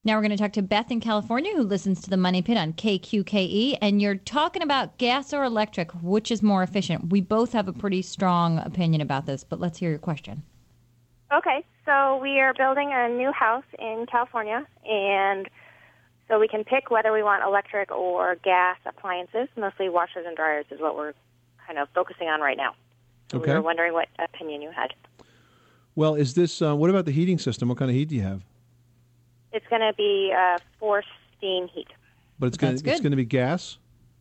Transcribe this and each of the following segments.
Now we're going to talk to Beth in California who listens to the Money Pit on KQKE. And you're talking about gas or electric, which is more efficient. We both have a pretty strong opinion about this, but let's hear your question. Okay, so we are building a new house in California, and so we can pick whether we want electric or gas appliances. Mostly washers and dryers is what we're kind of focusing on right now. So Okay. we were wondering what opinion you had. Well, is this, what about the heating system? What kind of heat do you have? It's going to be forced steam heat. But it's going to be gas?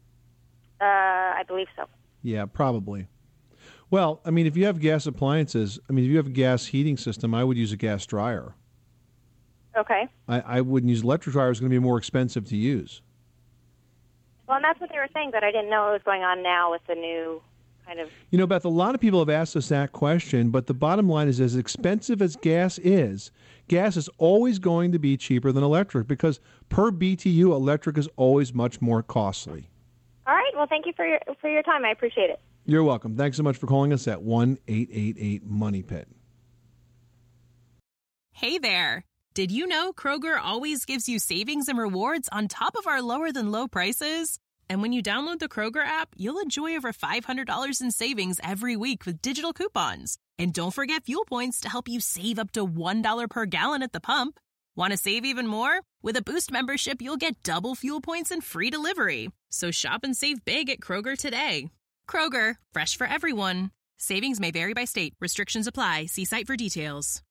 I believe so. Yeah, probably. Well, I mean, if you have gas appliances, if you have a gas heating system, I would use a gas dryer. Okay. I wouldn't use electric dryer. It's going to be more expensive to use. Well, and that's what they were saying, but I didn't know what was going on now with the new kind of... You know, Beth, a lot of people have asked us that question, but the bottom line is as expensive as gas is always going to be cheaper than electric because per BTU, electric is always much more costly. All right. Well, thank you for your time. I appreciate it. You're welcome. Thanks so much for calling us at 1-888-MONEY-PIT. Hey there. Did you know Kroger always gives you savings and rewards on top of our lower-than-low prices? And when you download the Kroger app, you'll enjoy over $500 in savings every week with digital coupons. And don't forget fuel points to help you save up to $1 per gallon at the pump. Want to save even more? With a Boost membership, you'll get double fuel points and free delivery. So shop and save big at Kroger today. Kroger, fresh for everyone. Savings may vary by state. Restrictions apply. See site for details.